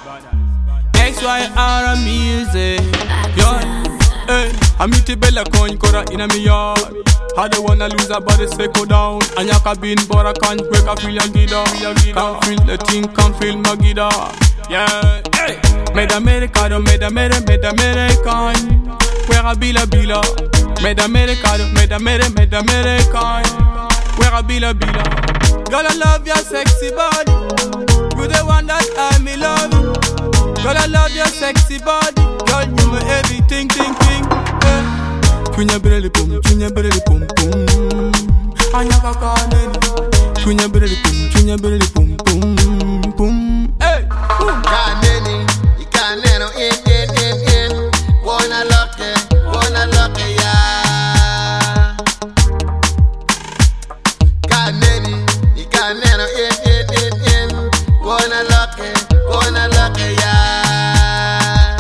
XYR music. Hey, I meet the bella coin kora in a me yard. How they wanna lose her body say go down. And yaka bin but I can't wake up feel your gida. Can't feel the thing, can't feel my gida. Yeah, hey. Made America, made American. Where I bila. Made America, made American. Where I bila. Girl, I love your sexy body. You the one that I me love. Girl, I love your sexy body. Girl, you my everything, Kunya brele pum, Anyaka kaneni. Kunya brele pum, Hey, Kaneni, ikaneno in. Wanna lock it, yeah. Kaneni, ikaneno in. Wanna lock it, yeah.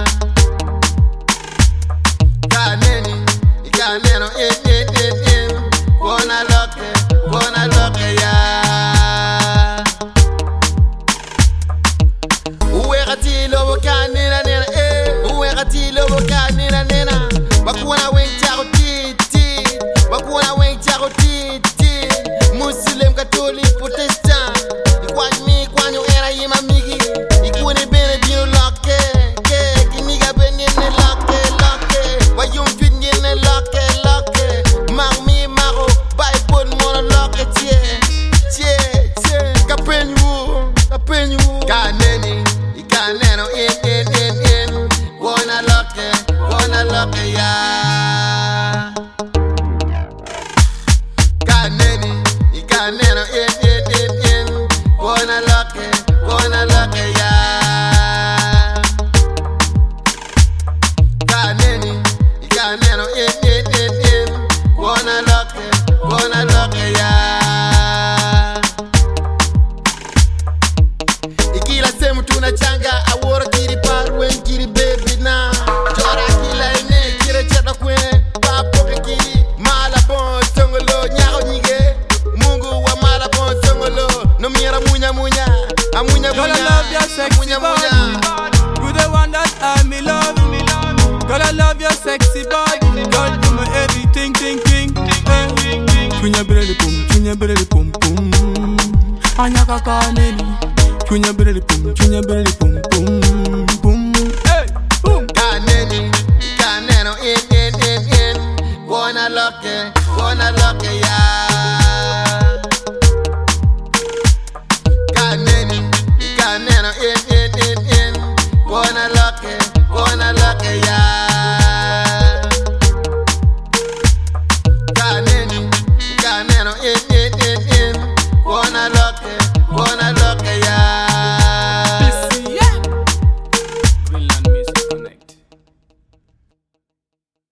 Kaneni, ikaneno in. Wanna lock it, yeah. Uwegatilo bokanina nena, uwegatilo bokanina nena. Bakuna wencharo titi, Muslim, Catholic, Protestant. Ikwanyo era yima migi. Ikune bene bino loke, kiniga bene loke. Wayum finye loke. Marmi maro, Bible mono loke tie. Kapenyu. Kaneni, ikaneno in. Wanna lock it, yeah. Kaneni, ikaneno in. Wanna lock it, yeah. Kaneni, ikaneno in. Wanna lock it, yeah. Ikila semu tunachanga awora kiri parwen kiri baby na. Jora kila ine kire chata kwe papo ke kiri malabon tongolo nyago nyige. Mungu wa malabon tongolo no miera munya. Girl, I love your sexy body. You the one that I me love. Girl, I love your sexy body. Girl, you my everything, Kunya brele pum, Anyaka kaneni. Kunya brele pum, Hey, boom. Kaneni, ikaneno in. Wanna lock it,